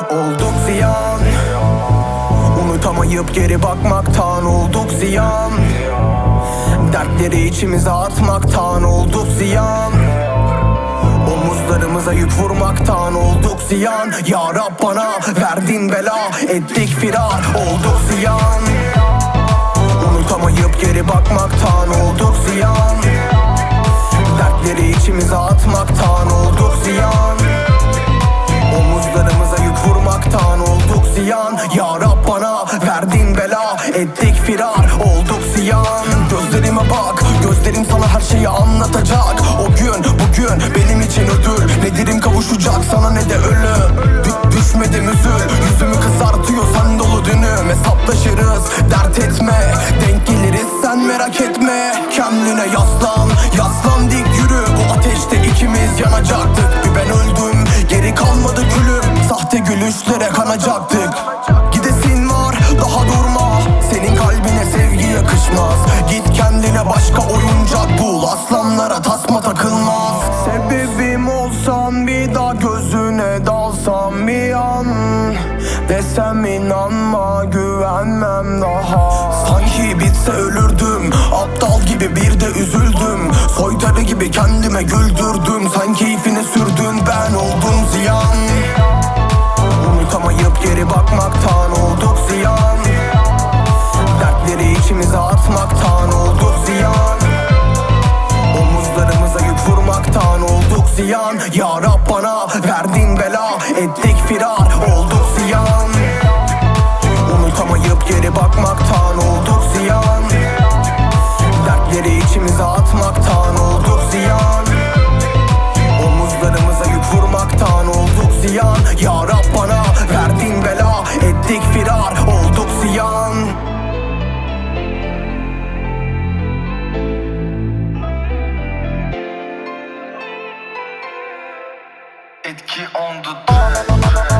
olduk ziyan. Unutamayıp geri bakmaktan olduk ziyan. Dertleri içimize atmaktan olduk ziyan. Omuzlarımıza yük vurmaktan olduk ziyan. Ya Rab bana verdin bela, ettik firar, olduk ziyan. Unutamayıp geri bakmaktan olduk ziyan. Dertleri içimize atmaktan olduk ziyan. Omuzlarımıza yük vurmaktan olduk ziyan. Ya Rab bana verdin bela, ettik firar, olduk ziyan. Gözlerime bak, gözlerim sana her şeyi anlatacak. O gün bugün benim için ödül. Ne dirim kavuşacak sana ne de ölüm. Düşmedim üzül, yüzümü kızartıyor sen dolu dünüm. Hesaplaşırız, dert etme, denk geliriz sen merak etme. Kendine yaslan, yaslan dik yürü. Bu ateşte ikimiz yanacaktık. Bir ben öldüm, geri kalmadı külüm. Sahte gülüşlere kanacaktık. Gidesin var, daha durma. Senin kalbine sevgi yakışmaz. Git kendine başka oyuncak bul. Aslanlara tasma takılmaz. Sebebim olsan bir daha gözüne dalsam bir an. Desem inanma, güvenmem daha. Sanki bitse ölürdüm, aptal gibi bir de üzüldüm. Soytarı gibi kendime güldürdüm. Sen keyfine sürdün, ben oldum ziyan. Unutamayıp geri bakmaktan olduk ziyan. Dertleri içimize atmaktan olduk ziyan. Omuzlarımıza yük vurmaktan olduk ziyan. Ya Rab bana verdin bela, ettik firar, olduk ziyan. Unutamayıp geri bakmaktan olduk ziyan. Dertleri içimize atmaktan olduk ziyan. Omuzlarımıza yük vurmaktan olduk ziyan. Ya Rab bana verdin bela, ettik firar, olduk ziyan. Etki on the track.